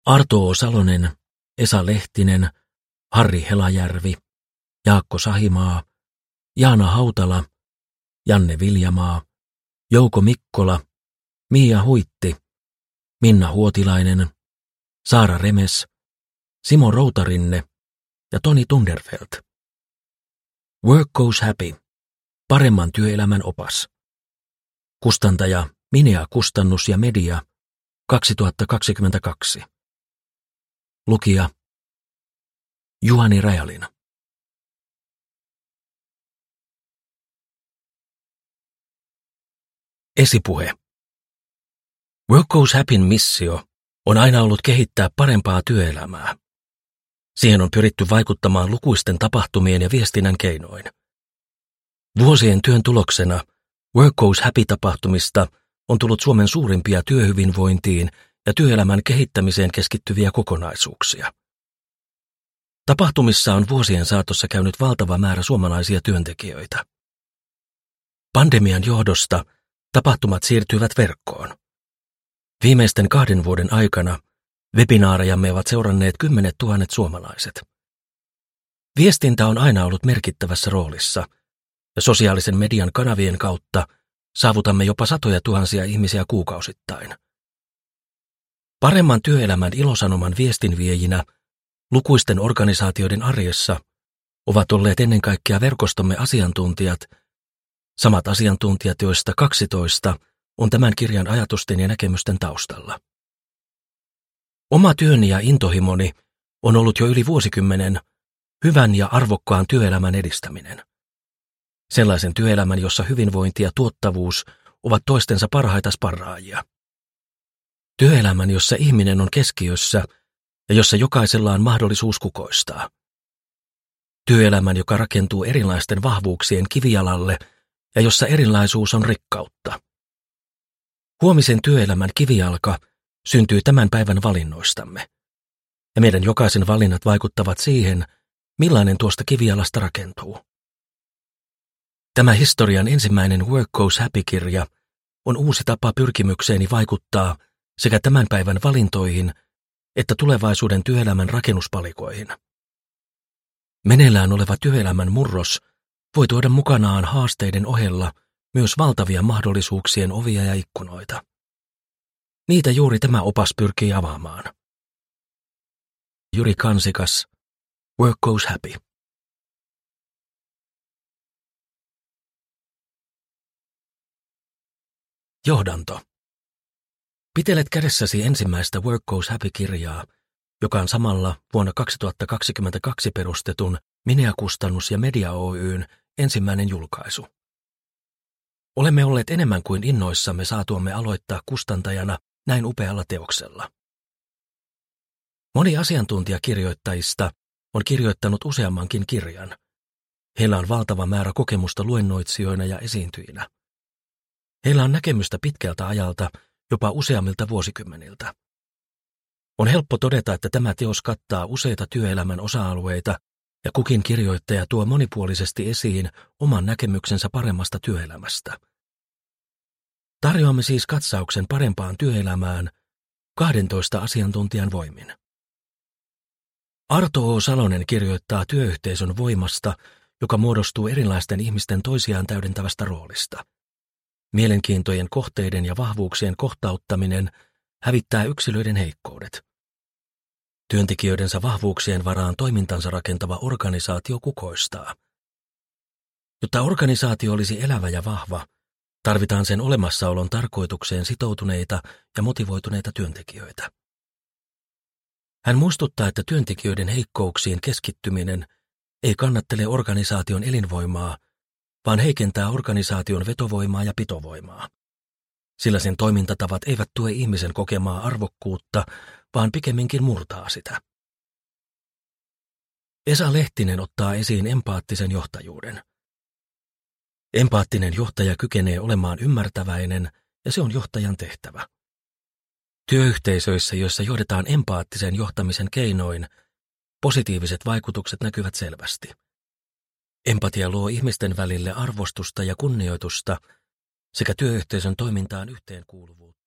Arto O. Salonen, Esa Lehtinen, Harri Helajärvi, Jaakko Sahimaa, Jaana Hautala, Janne Viljamaa, Jouko Mikkola, Mia Huitti, Minna Huotilainen, Saara Remes, Simo Routarinne ja Toni Tunderfelt. Work Goes Happy. Paremman työelämän opas. Kustantaja Minea Kustannus ja Media 2022. Lukija Juhani Rajalina. Esipuhe. Work Goes Happyn missio on aina ollut kehittää parempaa työelämää. Siihen on pyritty vaikuttamaan lukuisten tapahtumien ja viestinnän keinoin. Vuosien työn tuloksena Work Goes Happy-tapahtumista on tullut Suomen suurimpia työhyvinvointiin ja työelämän kehittämiseen keskittyviä kokonaisuuksia. Tapahtumissa on vuosien saatossa käynyt valtava määrä suomalaisia työntekijöitä. Pandemian johdosta tapahtumat siirtyivät verkkoon. Viimeisten 2 vuoden aikana webinaarejamme ovat seuranneet 10 000 suomalaiset. Viestintä on aina ollut merkittävässä roolissa, ja sosiaalisen median kanavien kautta saavutamme jopa 100 000 ihmisiä kuukausittain. Paremman työelämän ilosanoman viestinviejinä lukuisten organisaatioiden arjessa ovat olleet ennen kaikkea verkostomme asiantuntijat, samat asiantuntijat, joista 12 on tämän kirjan ajatusten ja näkemysten taustalla. Oma työni ja intohimoni on ollut jo yli vuosikymmenen hyvän ja arvokkaan työelämän edistäminen. Sellaisen työelämän, jossa hyvinvointi ja tuottavuus ovat toistensa parhaita sparraajia. Työelämän, jossa ihminen on keskiössä ja jossa jokaisella on mahdollisuus kukoistaa. Työelämän, joka rakentuu erilaisten vahvuuksien kivijalalle ja jossa erilaisuus on rikkautta. Huomisen työelämän kivijalka syntyy tämän päivän valinnoistamme, ja meidän jokaisen valinnat vaikuttavat siihen, millainen tuosta kivijalasta rakentuu. Tämä historian ensimmäinen Work Goes Happy-kirja on uusi tapa pyrkimykseeni vaikuttaa sekä tämän päivän valintoihin että tulevaisuuden työelämän rakennuspalikoihin. Meneillään oleva työelämän murros voi tuoda mukanaan haasteiden ohella myös valtavia mahdollisuuksien ovia ja ikkunoita. Niitä juuri tämä opas pyrkii avaamaan. Jyri Kansikas, Work Goes Happy. Johdanto. Pitelet kädessäsi ensimmäistä Work Goes Happy-kirjaa, joka on samalla vuonna 2022 perustetun Minea Kustannus ja Media Oyn ensimmäinen julkaisu. Olemme olleet enemmän kuin innoissamme saatuamme aloittaa kustantajana näin upealla teoksella. Moni asiantuntijakirjoittajista on kirjoittanut useammankin kirjan. Heillä on valtava määrä kokemusta luennoitsijoina ja esiintyjinä. Heillä on näkemystä pitkältä ajalta, jopa useammilta vuosikymmeniltä. On helppo todeta, että tämä teos kattaa useita työelämän osa-alueita ja kukin kirjoittaja tuo monipuolisesti esiin oman näkemyksensä paremmasta työelämästä. Tarjoamme siis katsauksen parempaan työelämään 12 asiantuntijan voimin. Arto O. Salonen kirjoittaa työyhteisön voimasta, joka muodostuu erilaisten ihmisten toisiaan täydentävästä roolista. Mielenkiintojen kohteiden ja vahvuuksien kohtauttaminen hävittää yksilöiden heikkoudet. Työntekijöidensä vahvuuksien varaan toimintansa rakentava organisaatio kukoistaa. Jotta organisaatio olisi elävä ja vahva, tarvitaan sen olemassaolon tarkoitukseen sitoutuneita ja motivoituneita työntekijöitä. Hän muistuttaa, että työntekijöiden heikkouksiin keskittyminen ei kannattele organisaation elinvoimaa, vaan heikentää organisaation vetovoimaa ja pitovoimaa. Sillä sen toimintatavat eivät tue ihmisen kokemaa arvokkuutta, vaan pikemminkin murtaa sitä. Esa Lehtinen ottaa esiin empaattisen johtajuuden. Empaattinen johtaja kykenee olemaan ymmärtäväinen, ja se on johtajan tehtävä. Työyhteisöissä, joissa johdetaan empaattisen johtamisen keinoin, positiiviset vaikutukset näkyvät selvästi. Empatia luo ihmisten välille arvostusta ja kunnioitusta sekä työyhteisön toimintaan yhteenkuuluvuutta.